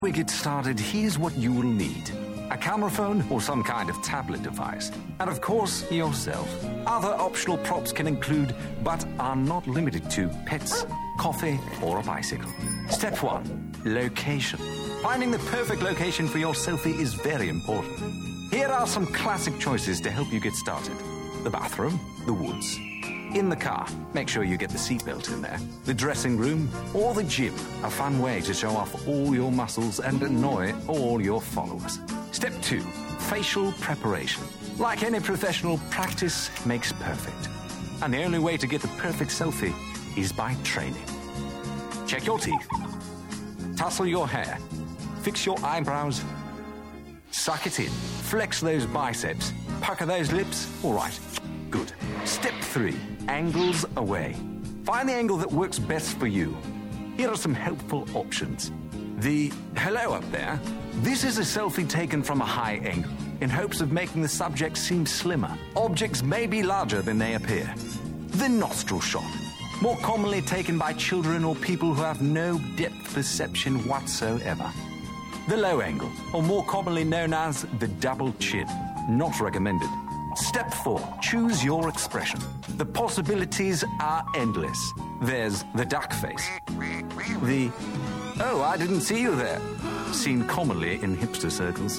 We get started, here's what you will need. A camera phone or some kind of tablet device. And of course, yourself. Other optional props can include, but are not limited to, pets, coffee, or a bicycle. Step 1. Location. Finding the perfect location for your selfie is very important. Here are some classic choices to help you get started. The bathroom, the woods. In the car, make sure you get the seatbelt in there. The dressing room or the gym, a fun way to show off all your muscles and annoy all your followers. Step 2, facial preparation. Like any professional, practice makes perfect. And the only way to get the perfect selfie is by training. Check your teeth. Tussle your hair. Fix your eyebrows. Suck it in. Flex those biceps. Pucker those lips. All right. Good. Step 3, angles away. Find the angle that works best for you. Here are some helpful options. The hello up there. This is a selfie taken from a high angle in hopes of making the subject seem slimmer. Objects may be larger than they appear. The nostril shot. More commonly taken by children or people who have no depth perception whatsoever. The low angle, or more commonly known as the double chin. Not recommended. Step 4, choose your expression. The possibilities are endless. There's the duck face. The, oh, I didn't see you there, seen commonly in hipster circles.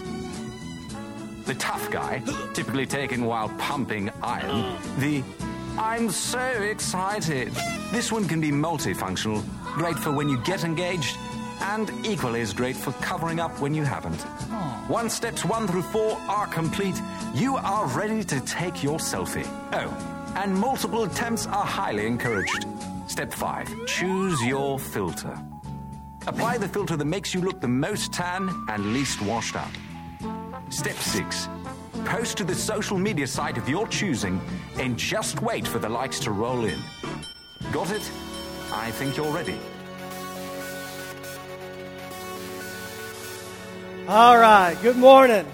The tough guy, typically taken while pumping iron. The, I'm so excited. This one can be multifunctional, great for when you get engaged, and equally as great for covering up when you haven't. Once steps 1 through 4 are complete, you are ready to take your selfie. Oh, and multiple attempts are highly encouraged. Step 5, choose your filter. Apply the filter that makes you look the most tan and least washed up. Step 6, post to the social media site of your choosing and just wait for the likes to roll in. Got it? I think you're ready. All right, good morning.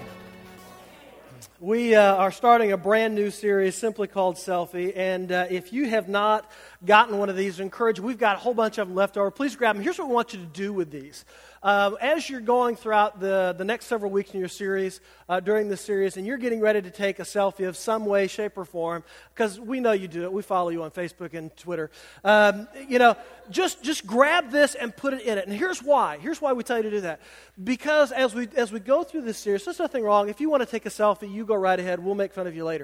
We are starting a brand new series simply called Selfie, and if you have not gotten one of these, I encourage you. We've got a whole bunch of them left over. Please grab them. Here's what we want you to do with these. As you're going throughout the next several weeks in your series, during this series, and you're getting ready to take a selfie of some way, shape, or form, because we know you do it. We follow you on Facebook and Twitter. Just grab this and put it in it. And here's why. Here's why we tell you to do that. Because as we go through this series, there's nothing wrong. If you want to take a selfie, you go right ahead. We'll make fun of you later.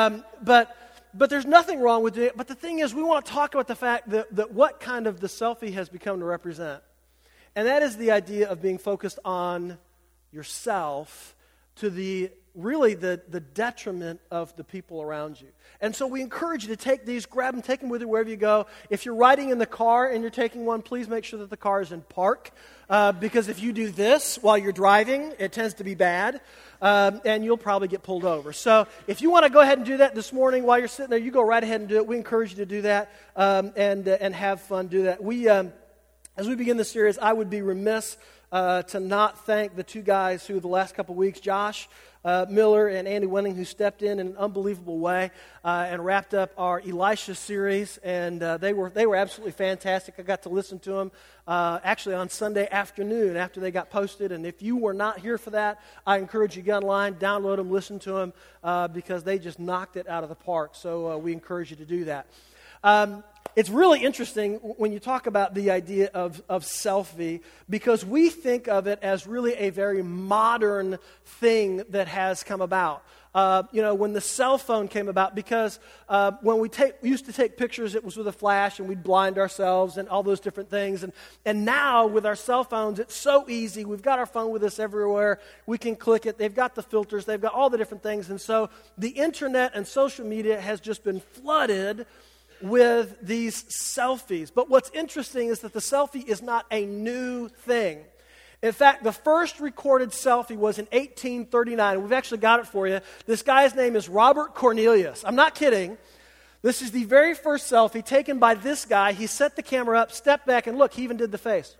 But there's nothing wrong with it. But the thing is, we want to talk about the fact that what kind of the selfie has become to represent. And that is the idea of being focused on yourself to the detriment of the people around you. And so we encourage you to take these, grab them, take them with you wherever you go. If you're riding in the car and you're taking one, please make sure that the car is in park. Because if you do this while you're driving, it tends to be bad. And you'll probably get pulled over. So if you want to go ahead and do that this morning while you're sitting there, you go right ahead and do it. We encourage you to do that and have fun, do that. As we begin this series, I would be remiss to not thank the two guys who the last couple weeks, Josh Miller and Andy Winning, who stepped in an unbelievable way and wrapped up our Elisha series, and they were absolutely fantastic. I got to listen to them actually on Sunday afternoon after they got posted, and if you were not here for that, I encourage you to get online, download them, listen to them, because they just knocked it out of the park, so we encourage you to do that. It's really interesting when you talk about the idea of selfie, because we think of it as really a very modern thing that has come about. When the cell phone came about, because when we used to take pictures, it was with a flash and we'd blind ourselves and all those different things. And now with our cell phones, it's so easy. We've got our phone with us everywhere. We can click it. They've got the filters. They've got all the different things. And so the internet and social media has just been flooded with these selfies. But what's interesting is that the selfie is not a new thing. In fact, the first recorded selfie was in 1839. We've actually got it for you. This guy's name is Robert Cornelius. I'm not kidding. This is the very first selfie taken by this guy. He set the camera up, stepped back, and look, he even did the face.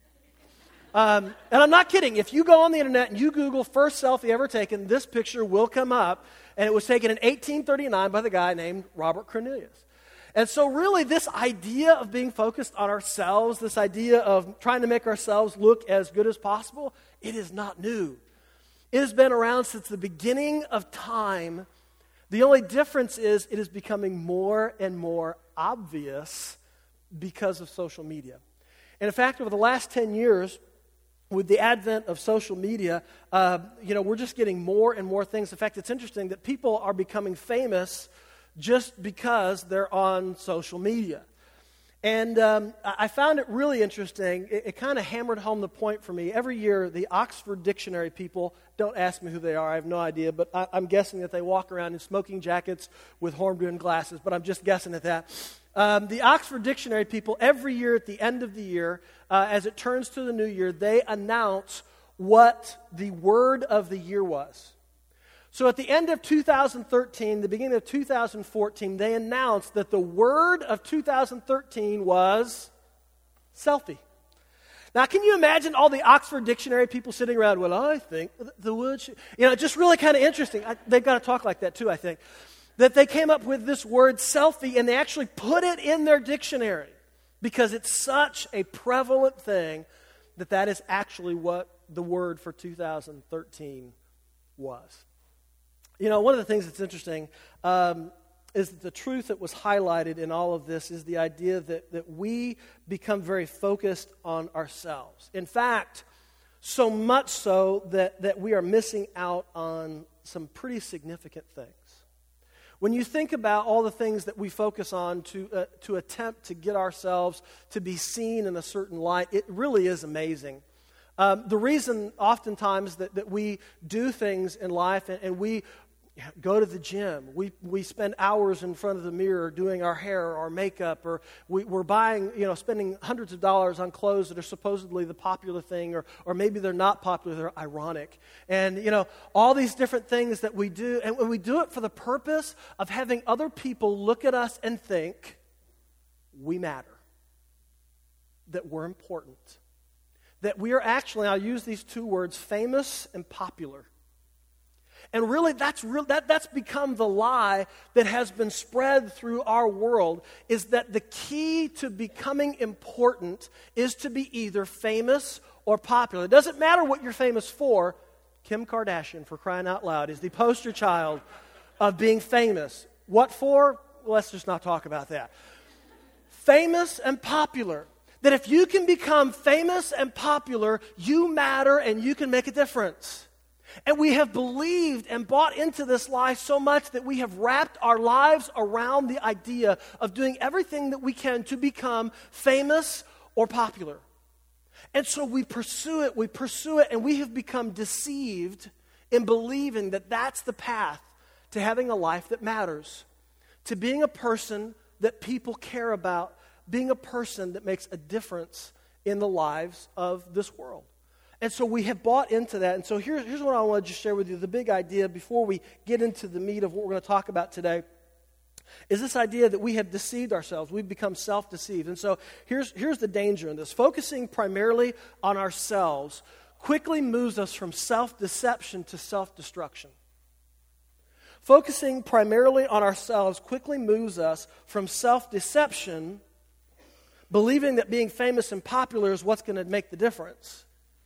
And I'm not kidding. If you go on the internet and you Google first selfie ever taken, this picture will come up. And it was taken in 1839 by the guy named Robert Cornelius. And so really this idea of being focused on ourselves, this idea of trying to make ourselves look as good as possible, it is not new. It has been around since the beginning of time. The only difference is it is becoming more and more obvious because of social media. And in fact, over the last 10 years, with the advent of social media, we're just getting more and more things. In fact, it's interesting that people are becoming famous just because they're on social media. And I found it really interesting. It kind of hammered home the point for me. Every year, the Oxford Dictionary people, don't ask me who they are, I have no idea, but I'm guessing that they walk around in smoking jackets with horn-rimmed glasses, but I'm just guessing at that. The Oxford Dictionary people, every year at the end of the year, as it turns to the new year, they announce what the word of the year was. So at the end of 2013, the beginning of 2014, they announced that the word of 2013 was selfie. Now, can you imagine all the Oxford Dictionary people sitting around, well, I think the word should, just really kind of interesting. They've got to talk like that too, I think. That they came up with this word selfie and they actually put it in their dictionary because it's such a prevalent thing that is actually what the word for 2013 was. One of the things that's interesting is that the truth that was highlighted in all of this is the idea that we become very focused on ourselves. In fact, so much so that we are missing out on some pretty significant things. When you think about all the things that we focus on to attempt to get ourselves to be seen in a certain light, it really is amazing. The reason oftentimes that we do things in life and we go to the gym, we spend hours in front of the mirror doing our hair or our makeup, or we're buying, spending hundreds of dollars on clothes that are supposedly the popular thing, or maybe they're not popular, they're ironic. And, all these different things that we do, and when we do it for the purpose of having other people look at us and think we matter, that we're important, that we are actually, I'll use these two words, famous and popular. And really, that's become the lie that has been spread through our world, is that the key to becoming important is to be either famous or popular. It doesn't matter what you're famous for. Kim Kardashian, for crying out loud, is the poster child of being famous. What for? Well, let's just not talk about that. Famous and popular. That if you can become famous and popular, you matter and you can make a difference. And we have believed and bought into this lie so much that we have wrapped our lives around the idea of doing everything that we can to become famous or popular. And so we pursue it, and we have become deceived in believing that that's the path to having a life that matters, to being a person that people care about, being a person that makes a difference in the lives of this world. And so we have bought into that. And so here's what I want to just share with you. The big idea before we get into the meat of what we're going to talk about today is this idea that we have deceived ourselves. We've become self-deceived. And so here's the danger in this. Focusing primarily on ourselves quickly moves us from self-deception to self-destruction. Focusing primarily on ourselves quickly moves us from self-deception, believing that being famous and popular is what's going to make the difference,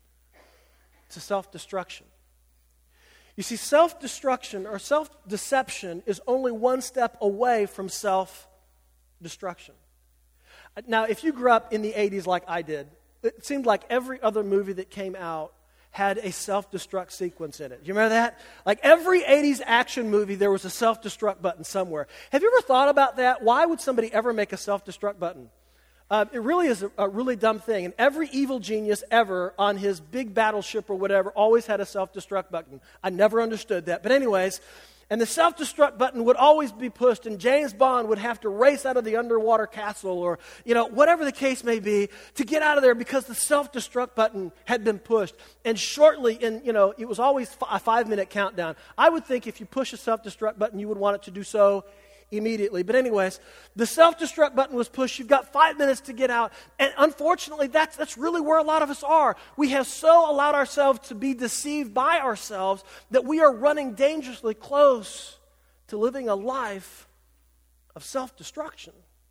to self-destruction. You see, self-destruction or self-deception is only one step away from self-destruction. Now, if you grew up in the 80s like I did, it seemed like every other movie that came out had a self-destruct sequence in it. You remember that? Like every 80s action movie, there was a self-destruct button somewhere. Have you ever thought about that? Why would somebody ever make a self-destruct button? It really is a really dumb thing. And every evil genius ever on his big battleship or whatever always had a self-destruct button. I never understood that. But anyways, and the self-destruct button would always be pushed, and James Bond would have to race out of the underwater castle or, whatever the case may be to get out of there because the self-destruct button had been pushed. And shortly, it was always a 5-minute countdown. I would think if you push a self-destruct button, you would want it to do so immediately. But anyways, the self-destruct button was pushed. You've got 5 minutes to get out. And unfortunately, that's really where a lot of us are. We have so allowed ourselves to be deceived by ourselves that we are running dangerously close to living a life of self-destruction.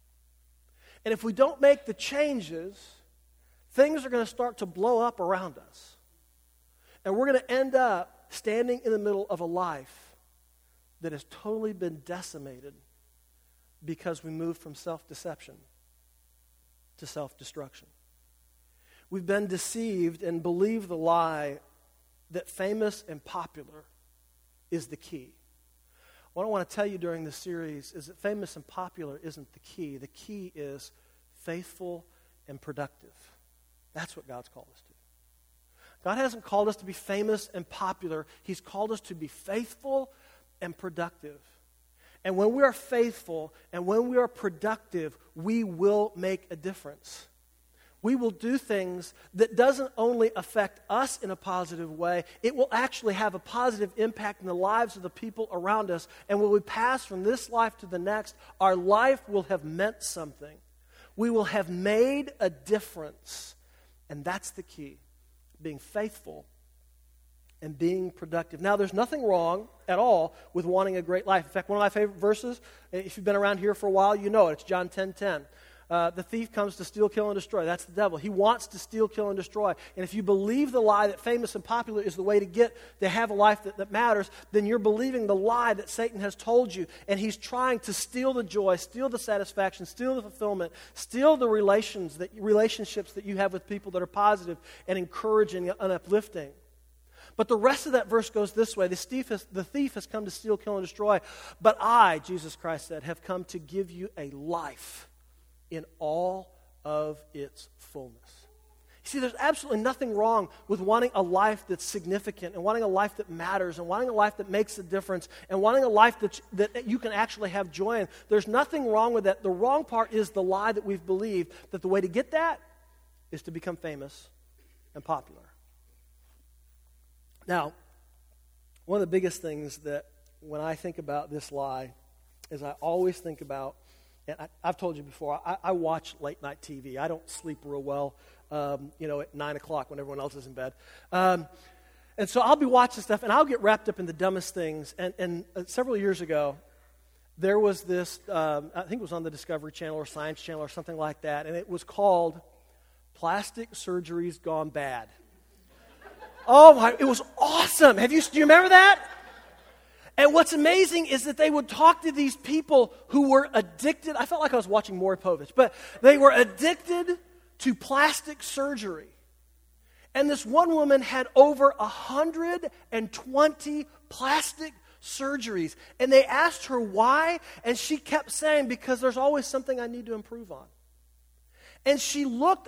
And if we don't make the changes, things are going to start to blow up around us. And we're going to end up standing in the middle of a life that has totally been decimated because we moved from self-deception to self-destruction. We've been deceived and believed the lie that famous and popular is the key. What I want to tell you during this series is that famous and popular isn't the key. The key is faithful and productive. That's what God's called us to. God hasn't called us to be famous and popular. He's called us to be faithful and productive. And when we are faithful and when we are productive, we will make a difference. We will do things that doesn't only affect us in a positive way, it will actually have a positive impact in the lives of the people around us. And when we pass from this life to the next, our life will have meant something. We will have made a difference. And that's the key, being faithful and being productive. Now, there's nothing wrong at all with wanting a great life. In fact, one of my favorite verses, if you've been around here for a while, you know it. It's John 10:10. The thief comes to steal, kill, and destroy. That's the devil. He wants to steal, kill, and destroy. And if you believe the lie that famous and popular is the way to have a life that matters, then you're believing the lie that Satan has told you. And he's trying to steal the joy, steal the satisfaction, steal the fulfillment, steal the relationships that you have with people that are positive and encouraging and uplifting. But the rest of that verse goes this way. The thief has come to steal, kill, and destroy. But I, Jesus Christ said, have come to give you a life in all of its fullness. You see, there's absolutely nothing wrong with wanting a life that's significant and wanting a life that matters and wanting a life that makes a difference and wanting a life that you can actually have joy in. There's nothing wrong with that. The wrong part is the lie that we've believed, that the way to get that is to become famous and popular. Now, one of the biggest things that when I think about this lie is I always think about, and I've told you before, I watch late night TV. I don't sleep real well, at 9 o'clock when everyone else is in bed. And so I'll be watching stuff, and I'll get wrapped up in the dumbest things. And several years ago, there was this, I think it was on the Discovery Channel or Science Channel or something like that, and it was called Plastic Surgeries Gone Bad. Oh my, it was awesome. Do you remember that? And what's amazing is that they would talk to these people who were addicted. I felt like I was watching Maury Povich, but they were addicted to plastic surgery. And this one woman had over 120 plastic surgeries. And they asked her why, and she kept saying, because there's always something I need to improve on. And she looked,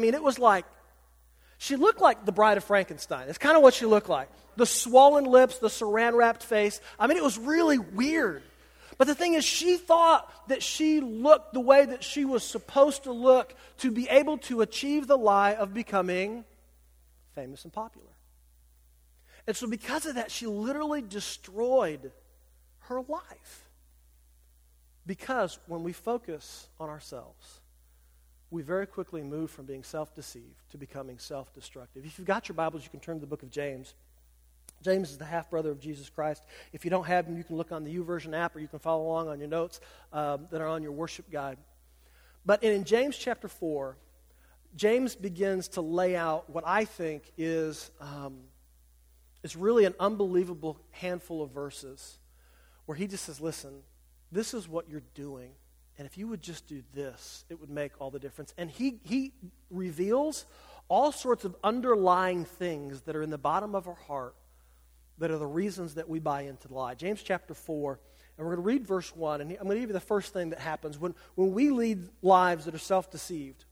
she looked like the Bride of Frankenstein. It's kind of what she looked like. The swollen lips, the saran-wrapped face. It was really weird. But the thing is, she thought that she looked the way that she was supposed to look to be able to achieve the lie of becoming famous and popular. And so because of that, she literally destroyed her life. Because when we focus on ourselves, we very quickly move from being self-deceived to becoming self-destructive. If you've got your Bibles, you can turn to the book of James. James is the half-brother of Jesus Christ. If you don't have him, you can look on the YouVersion app, or you can follow along on your notes that are on your worship guide. But in James chapter 4, James begins to lay out what I think is really an unbelievable handful of verses where he just says, listen, this is what you're doing. And if you would just do this, it would make all the difference. And he reveals all sorts of underlying things that are in the bottom of our heart that are the reasons that we buy into the lie. James chapter 4, and we're going to read verse 1. And I'm going to give you the first thing that happens. When we lead lives that are self-deceived,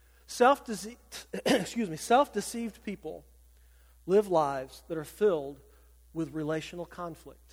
self-deceived people live lives that are filled with relational conflict.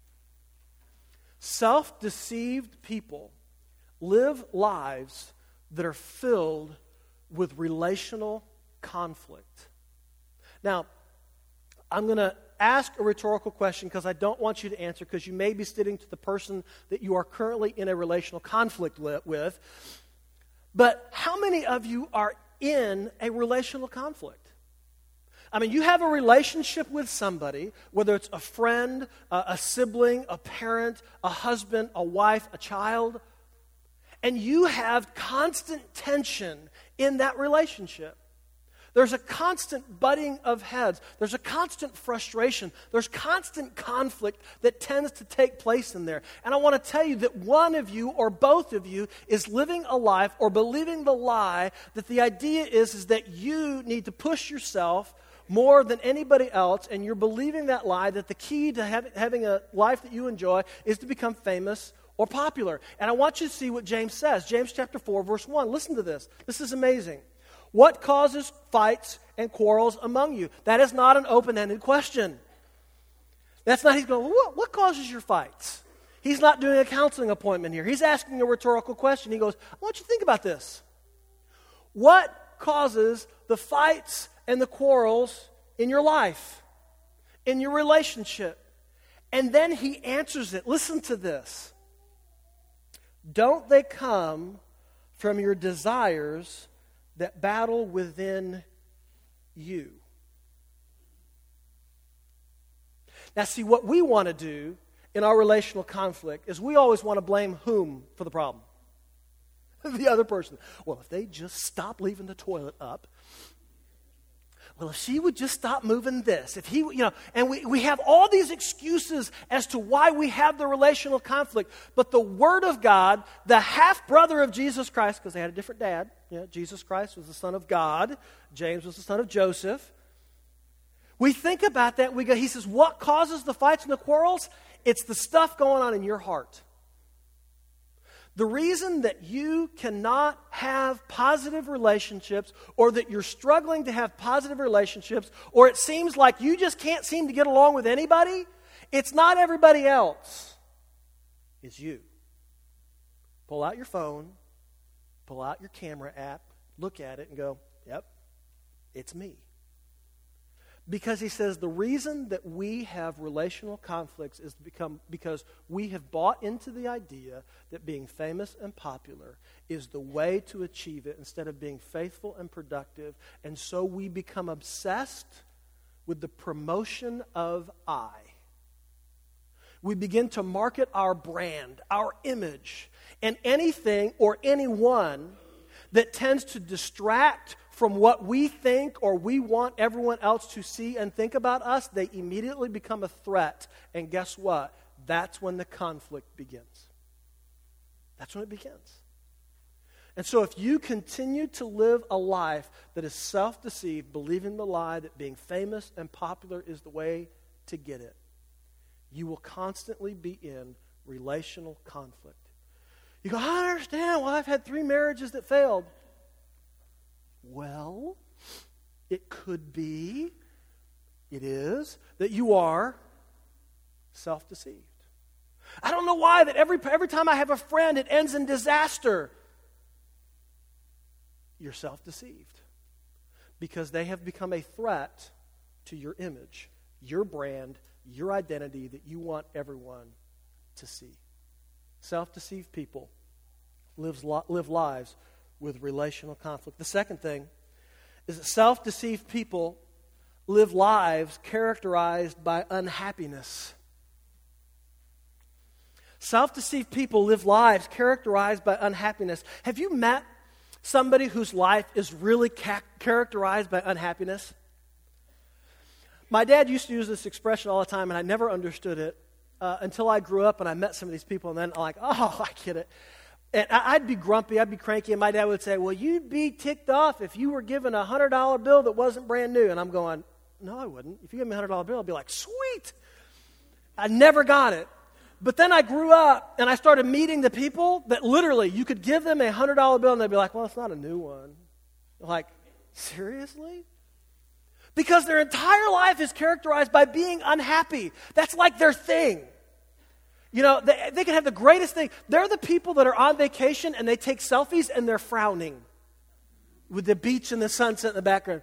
Self-deceived people live lives that are filled with relational conflict. Now, I'm going to ask a rhetorical question because I don't want you to answer, because you may be sitting to the person that you are currently in a relational conflict with. But how many of you are in a relational conflict? You have a relationship with somebody, whether it's a friend, a sibling, a parent, a husband, a wife, a child. And you have constant tension in that relationship. There's a constant butting of heads. There's a constant frustration. There's constant conflict that tends to take place in there. And I want to tell you that one of you or both of you is living a life or believing the lie that the idea is that you need to push yourself more than anybody else, and you're believing that lie that the key to having a life that you enjoy is to become famous or popular. And I want you to see what James says. James chapter 4, verse 1. Listen to this. This is amazing. What causes fights and quarrels among you? That is not an open-ended question. That's not, he's going, what causes your fights? He's not doing a counseling appointment here. He's asking a rhetorical question. He goes, I want you to think about this. What causes the fights and the quarrels in your life, in your relationship? And then he answers it. Listen to this. Don't they come from your desires that battle within you? Now, see, what we want to do in our relational conflict is we always want to blame whom for the problem? The other person. Well, if they just stop leaving the toilet up. Well, if she would just stop moving this, if he, and we have all these excuses as to why we have the relational conflict. But the Word of God, the half-brother of Jesus Christ, because they had a different dad. Jesus Christ was the son of God. James was the son of Joseph. We think about that. We go, he says, what causes the fights and the quarrels? It's the stuff going on in your heart. The reason that you cannot have positive relationships, or that you're struggling to have positive relationships, or it seems like you just can't seem to get along with anybody, it's not everybody else. It's you. Pull out your phone, pull out your camera app, look at it and go, yep, it's me. Because he says the reason that we have relational conflicts is because we have bought into the idea that being famous and popular is the way to achieve it instead of being faithful and productive. And so we become obsessed with the promotion of I. We begin to market our brand, our image, and anything or anyone that tends to distract from what we think or we want everyone else to see and think about us, they immediately become a threat. And guess what? That's when the conflict begins. That's when it begins. And so if you continue to live a life that is self-deceived, believing the lie that being famous and popular is the way to get it, you will constantly be in relational conflict. You go, I understand. Well, I've had 3 marriages that failed. Well, it could be, it is, that you are self-deceived. I don't know why that every time I have a friend, it ends in disaster. You're self-deceived. Because they have become a threat to your image, your brand, your identity that you want everyone to see. Self-deceived people live lives with relational conflict. The second thing is that self-deceived people live lives characterized by unhappiness. Self-deceived people live lives characterized by unhappiness. Have you met somebody whose life is really characterized by unhappiness? My dad used to use this expression all the time, and I never understood it until I grew up and I met some of these people, and then I'm like, oh, I get it. And I'd be grumpy, I'd be cranky, and my dad would say, well, you'd be ticked off if you were given a $100 bill that wasn't brand new. And I'm going, no, I wouldn't. If you gave me a $100 bill, I'd be like, sweet. I never got it. But then I grew up, and I started meeting the people that literally, you could give them a $100 bill, and they'd be like, well, it's not a new one. I'm like, seriously? Because their entire life is characterized by being unhappy. That's like their thing. They can have the greatest thing. They're the people that are on vacation and they take selfies and they're frowning with the beach and the sunset in the background.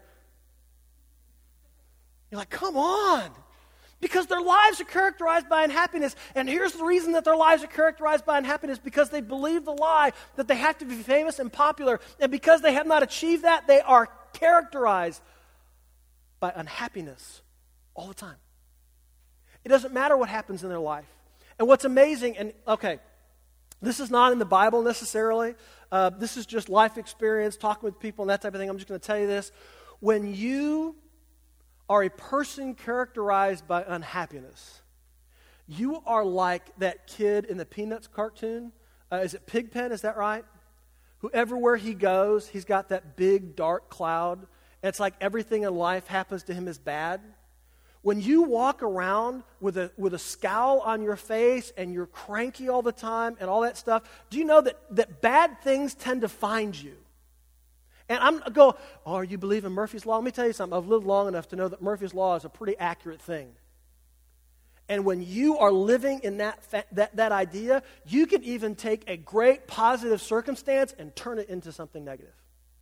You're like, come on. Because their lives are characterized by unhappiness. And here's the reason that their lives are characterized by unhappiness: because they believe the lie that they have to be famous and popular. And because they have not achieved that, they are characterized by unhappiness all the time. It doesn't matter what happens in their life. And what's amazing, and okay, This is not in the Bible necessarily. This is just life experience, talking with people and that type of thing. I'm just going to tell you this. When you are a person characterized by unhappiness, you are like that kid in the Peanuts cartoon. Is it Pigpen? Is that right? Who everywhere he goes, he's got that big dark cloud. And it's like everything in life happens to him is bad. When you walk around with a scowl on your face and you're cranky all the time and all that stuff, do you know that bad things tend to find you? And are you believe in Murphy's Law? Let me tell you something. I've lived long enough to know that Murphy's Law is a pretty accurate thing. And when you are living in that idea, you can even take a great positive circumstance and turn it into something negative.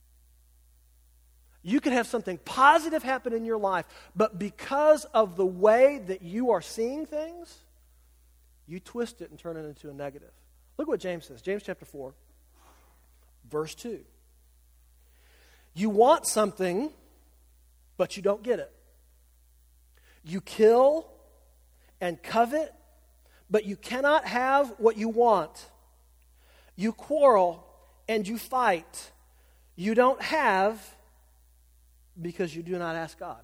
You can have something positive happen in your life, but because of the way that you are seeing things, you twist it and turn it into a negative. Look what James says. James chapter 4, verse 2. You want something, but you don't get it. You kill and covet, but you cannot have what you want. You quarrel and you fight. You don't have because you do not ask God.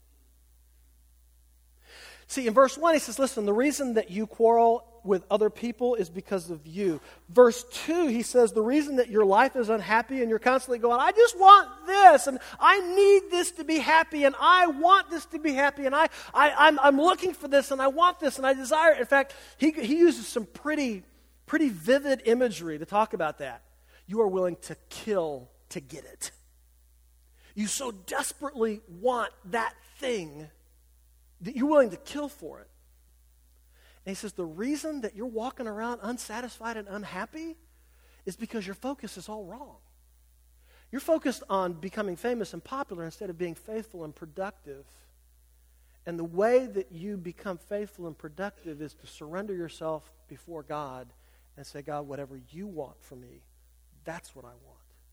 See, in verse 1, he says, listen, the reason that you quarrel with other people is because of you. Verse 2, he says, the reason that your life is unhappy and you're constantly going, I just want this, and I need this to be happy, and I want this to be happy, and I'm looking for this, and I want this, and I desire it. In fact, he uses some pretty vivid imagery to talk about that. You are willing to kill to get it. You so desperately want that thing that you're willing to kill for it. And he says the reason that you're walking around unsatisfied and unhappy is because your focus is all wrong. You're focused on becoming famous and popular instead of being faithful and productive. And the way that you become faithful and productive is to surrender yourself before God and say, God, whatever you want from me, that's what I want.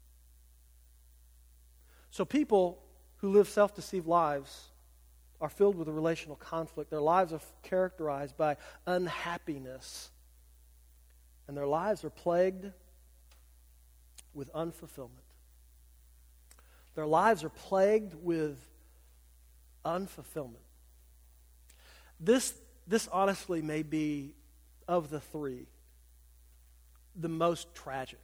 So people who live self-deceived lives are filled with a relational conflict. Their lives are characterized by unhappiness. And their lives are plagued with unfulfillment. Their lives are plagued with unfulfillment. This honestly may be, of the three, the most tragic.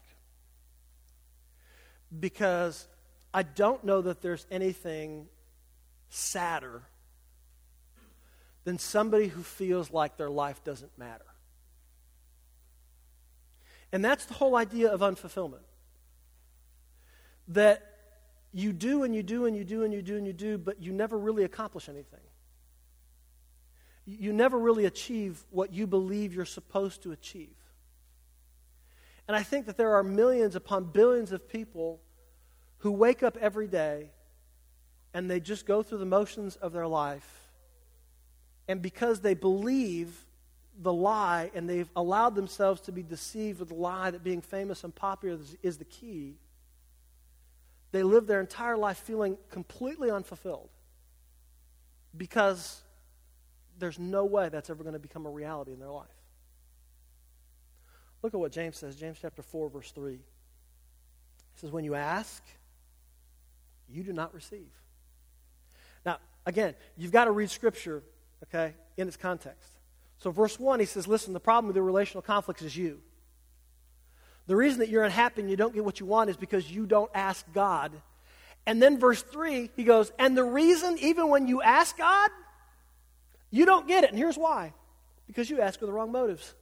Because I don't know that there's anything sadder than somebody who feels like their life doesn't matter. And that's the whole idea of unfulfillment. That you do and you do and you do and you do and you do, but you never really accomplish anything. You never really achieve what you believe you're supposed to achieve. And I think that there are millions upon billions of people who wake up every day and they just go through the motions of their life. And because they believe the lie and they've allowed themselves to be deceived with the lie that being famous and popular is the key, they live their entire life feeling completely unfulfilled because there's no way that's ever going to become a reality in their life. Look at what James says, James chapter 4, verse 3. He says, when you ask, you do not receive. Now, again, you've got to read Scripture, okay, in its context. So verse 1, he says, listen, the problem with the relational conflicts is you. The reason that you're unhappy and you don't get what you want is because you don't ask God. And then verse 3, he goes, and the reason even when you ask God, you don't get it. And here's why. Because you ask with the wrong motives.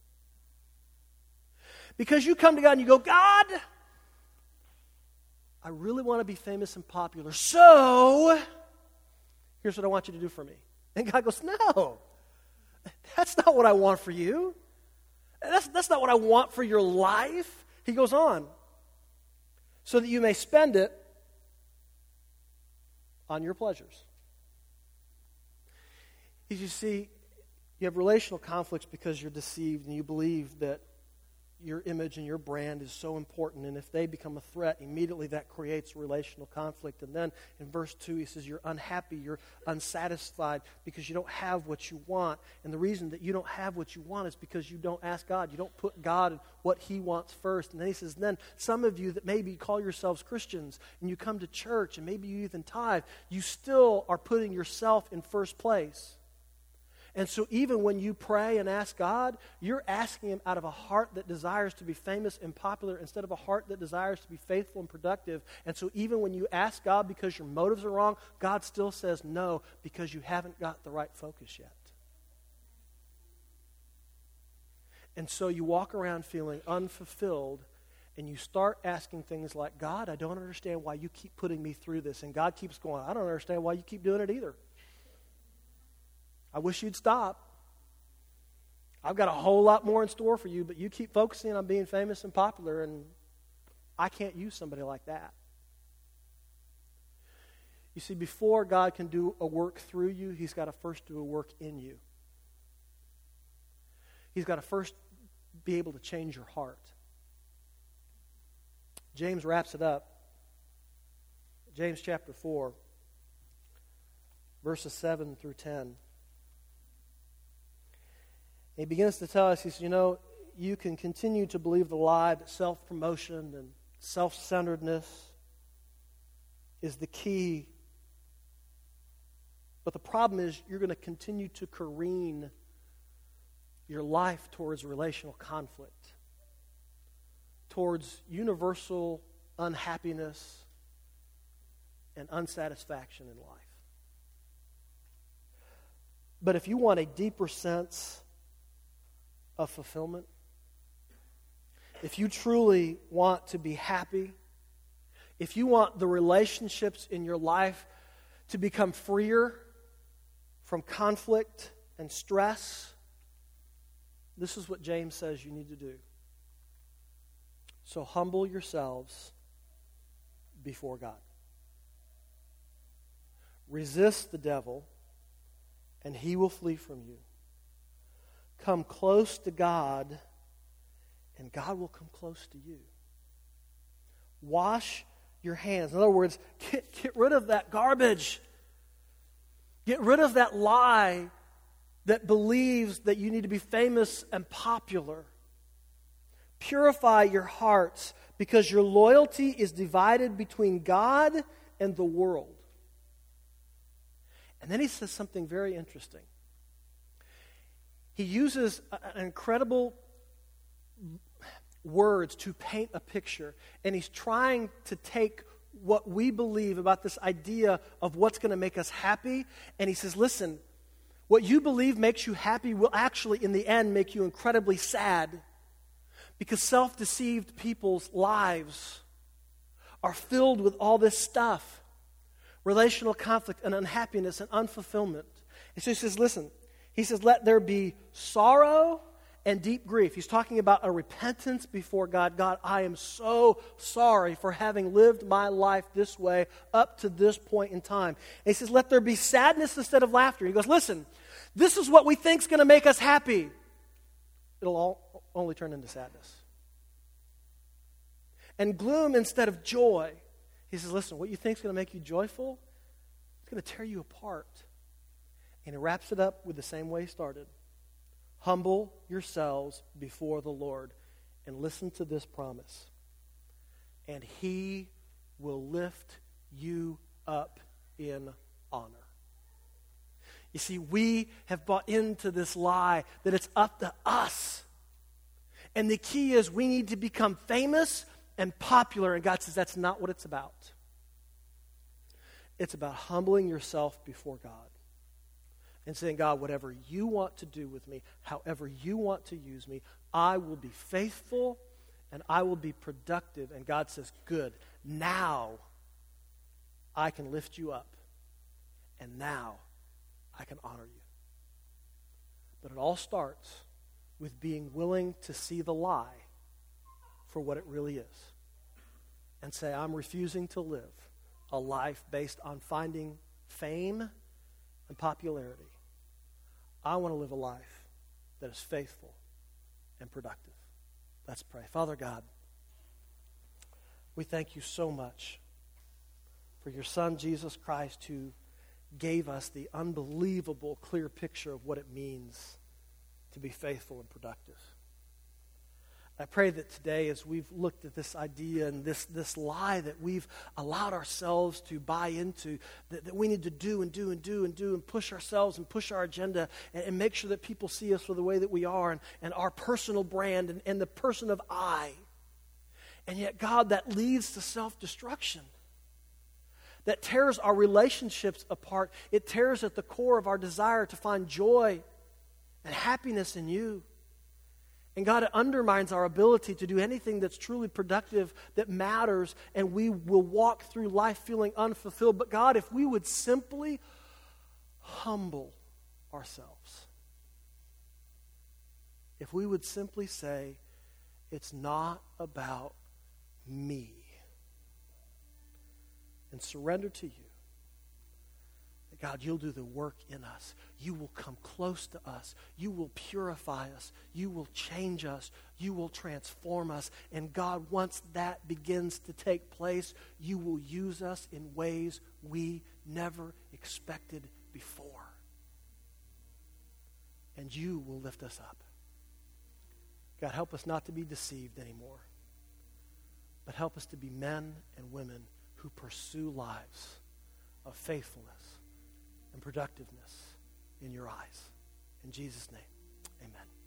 Because you come to God and you go, God, I really want to be famous and popular. So, here's what I want you to do for me. And God goes, no, that's not what I want for you. That's not what I want for your life. He goes on. So that you may spend it on your pleasures. You see, you have relational conflicts because you're deceived and you believe that your image and your brand is so important, and if they become a threat, immediately that creates relational conflict. And then in verse 2, he says, you're unhappy, you're unsatisfied because you don't have what you want. And the reason that you don't have what you want is because you don't ask God. You don't put God and what He wants first. And then he says, then some of you that maybe call yourselves Christians, and you come to church, and maybe you even tithe, you still are putting yourself in first place. And so even when you pray and ask God, you're asking Him out of a heart that desires to be famous and popular instead of a heart that desires to be faithful and productive. And so even when you ask God because your motives are wrong, God still says no because you haven't got the right focus yet. And so you walk around feeling unfulfilled, and you start asking things like, God, I don't understand why you keep putting me through this. And God keeps going, I don't understand why you keep doing it either. I wish you'd stop. I've got a whole lot more in store for you, but you keep focusing on being famous and popular, and I can't use somebody like that. You see, before God can do a work through you, He's got to first do a work in you. He's got to first be able to change your heart. James wraps it up. James chapter 4, verses 7 through 10. He begins to tell us, he says, you can continue to believe the lie that self-promotion and self-centeredness is the key. But the problem is you're going to continue to careen your life towards relational conflict, towards universal unhappiness and unsatisfaction in life. But if you want a deeper sense of fulfillment, if you truly want to be happy, if you want the relationships in your life to become freer from conflict and stress, this is what James says you need to do. So humble yourselves before God. Resist the devil, and he will flee from you. Come close to God, and God will come close to you. Wash your hands. In other words, get rid of that garbage. Get rid of that lie that believes that you need to be famous and popular. Purify your hearts, because your loyalty is divided between God and the world. And then he says something very interesting. He uses an incredible words to paint a picture, and he's trying to take what we believe about this idea of what's going to make us happy, and he says, listen, what you believe makes you happy will actually in the end make you incredibly sad, because self-deceived people's lives are filled with all this stuff, relational conflict and unhappiness and unfulfillment. And so he says, listen, he says, let there be sorrow and deep grief. He's talking about a repentance before God. God, I am so sorry for having lived my life this way up to this point in time. And he says, let there be sadness instead of laughter. He goes, listen, this is what we think is going to make us happy. It'll only turn into sadness. And gloom instead of joy. He says, listen, what you think is going to make you joyful, it's going to tear you apart. And he wraps it up with the same way he started. Humble yourselves before the Lord and listen to this promise. And He will lift you up in honor. You see, we have bought into this lie that it's up to us. And the key is we need to become famous and popular. And God says that's not what it's about. It's about humbling yourself before God. And saying, God, whatever you want to do with me, however you want to use me, I will be faithful and I will be productive. And God says, good, now I can lift you up. And now I can honor you. But it all starts with being willing to see the lie for what it really is. And say, I'm refusing to live a life based on finding fame and popularity. I want to live a life that is faithful and productive. Let's pray. Father God, we thank you so much for your Son, Jesus Christ, who gave us the unbelievable clear picture of what it means to be faithful and productive. I pray that today, as we've looked at this idea and this lie that we've allowed ourselves to buy into, that we need to do and push ourselves and push our agenda and make sure that people see us for the way that we are and our personal brand and the person of I. And yet, God, that leads to self-destruction. That tears our relationships apart. It tears at the core of our desire to find joy and happiness in you. And God, it undermines our ability to do anything that's truly productive, that matters, and we will walk through life feeling unfulfilled. But God, if we would simply humble ourselves, if we would simply say, it's not about me, and surrender to you, that God, you'll do the work in us. You will come close to us. You will purify us. You will change us. You will transform us. And God, once that begins to take place, you will use us in ways we never expected before. And you will lift us up. God, help us not to be deceived anymore, but help us to be men and women who pursue lives of faithfulness and productiveness in your eyes. In Jesus' name, amen.